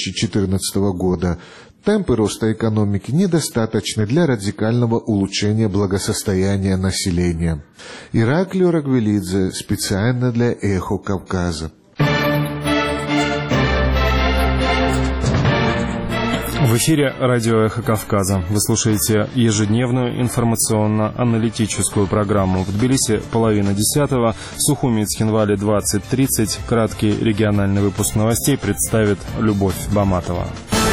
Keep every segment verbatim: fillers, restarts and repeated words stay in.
тысячи четырнадцатого года. Темпы роста экономики недостаточны для радикального улучшения благосостояния населения. Ираклио Рагвелидзе специально для «Эхо Кавказа». В эфире радио «Эхо Кавказа». Вы слушаете ежедневную информационно-аналитическую программу. В Тбилиси половина десятого, в Сухуми и Цхинвале двадцать тридцать. Краткий региональный выпуск новостей представит Любовь Баматова.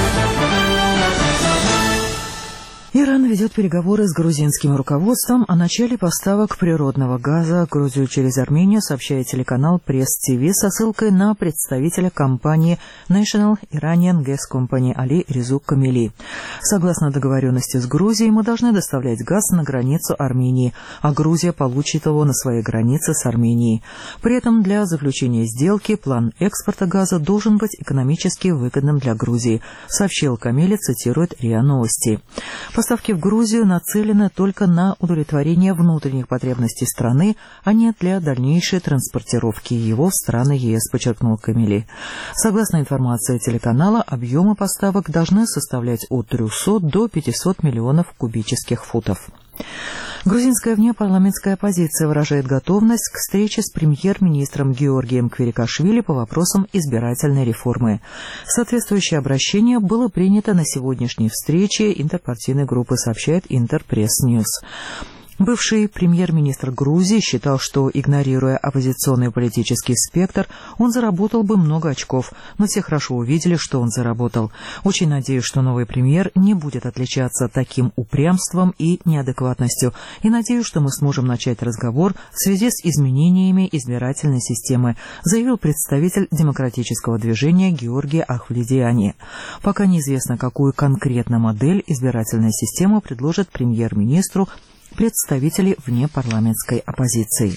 Иран ведет переговоры с грузинским руководством о начале поставок природного газа в Грузию через Армению, сообщает телеканал Пресс-ТВ со ссылкой на представителя компании National Iranian Gas Company Али Резук Камили. Согласно договоренности с Грузией, мы должны доставлять газ на границу Армении, а Грузия получит его на своей границе с Арменией. При этом для заключения сделки план экспорта газа должен быть экономически выгодным для Грузии, сообщил Камили, цитирует РИА Новости. Поставки в Грузию нацелены только на удовлетворение внутренних потребностей страны, а не для дальнейшей транспортировки его в страны ЕС, подчеркнул Камили. Согласно информации телеканала, объемы поставок должны составлять от трехсот до пятисот миллионов кубических футов. Грузинская внепарламентская оппозиция выражает готовность к встрече с премьер-министром Георгием Квирикашвили по вопросам избирательной реформы. Соответствующее обращение было принято на сегодняшней встрече интерпартийной группы, сообщает Интерпресс-Ньюс. Бывший премьер-министр Грузии считал, что, игнорируя оппозиционный политический спектр, он заработал бы много очков, но все хорошо увидели, что он заработал. Очень надеюсь, что новый премьер не будет отличаться таким упрямством и неадекватностью, и надеюсь, что мы сможем начать разговор в связи с изменениями избирательной системы, заявил представитель демократического движения Георгий Ахвледиани. Пока неизвестно, какую конкретно модель избирательной системы предложит премьер-министру представители внепарламентской оппозиции.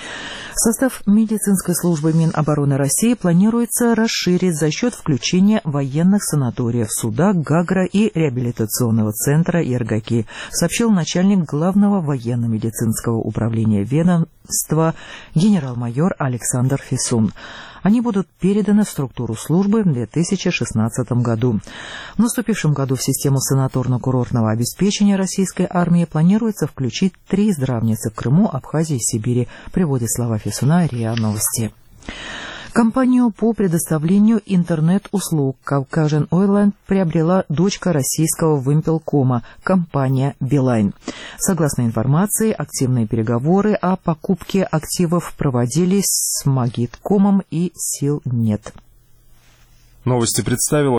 Состав медицинской службы Минобороны России планируется расширить за счет включения военных санаториев суда Гагра и реабилитационного центра Ергаки, сообщил начальник главного военно-медицинского управления ведомства генерал-майор Александр Фисун. Они будут переданы в структуру службы в две тысячи шестнадцатом году. В наступившем году в систему санаторно-курортного обеспечения российской армии планируется включить три здравницы в Крыму, Абхазии и Сибири, приводит слова Фисуна РИА Новости. Компанию по предоставлению интернет-услуг Caucasian Oilland приобрела дочка российского Вимпелкома, компания Билайн. Согласно информации, активные переговоры о покупке активов проводились с Магиткомом и Силнет. Новости представила